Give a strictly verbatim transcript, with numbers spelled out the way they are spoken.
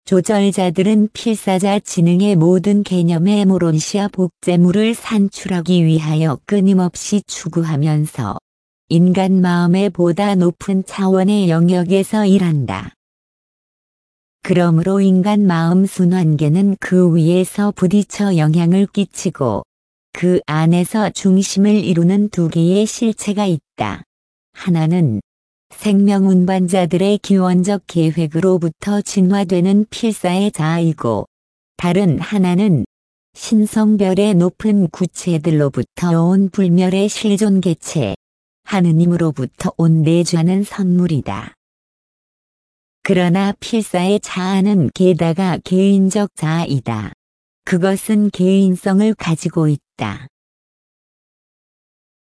조절자들은 필사자 지능의 모든 개념의 모론시아 복제물을 산출하기 위하여 끊임없이 추구하면서 인간 마음의 보다 높은 차원의 영역에서 일한다. 그러므로 인간 마음 순환계는 그 위에서 부딪혀 영향을 끼치고 그 안에서 중심을 이루는 두 개의 실체가 있다. 하나는 생명 운반자들의 기원적 계획으로부터 진화되는 필사의 자아이고 다른 하나는 신성별의 높은 구체들로부터 온 불멸의 실존 개체 하느님으로부터 온 내주하는 선물이다. 그러나 필사의 자아는 게다가 개인적 자아이다. 그것은 개인성을 가지고 있다.